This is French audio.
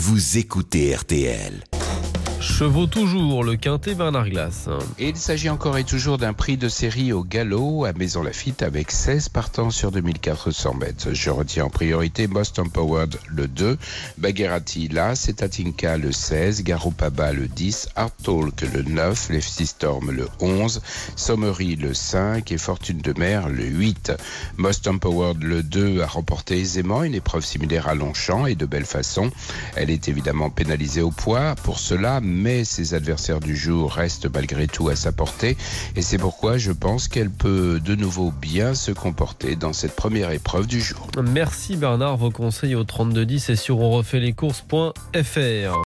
vous écoutez RTL. Chevaux toujours, le quintet Bernard Glass. Et il s'agit encore et toujours d'un prix de série au galop à Maison Lafitte avec 16 partants sur 2400 mètres. Je retiens en priorité Most Empowered le 2, Bagherati l'As, Etatinka le 16, Garoupaba le 10, Art Talk le 9, Lefty Storm le 11, Sommery le 5 et Fortune de Mer le 8. Most Empowered le 2 a remporté aisément une épreuve similaire à Longchamp et de belle façon. Elle est évidemment pénalisée au poids pour cela, mais ses adversaires du jour restent malgré tout à sa portée et c'est pourquoi je pense qu'elle peut de nouveau bien se comporter dans cette première épreuve du jour. Merci Bernard, vos conseils au 3210 et sur onrefaitlescourses.fr.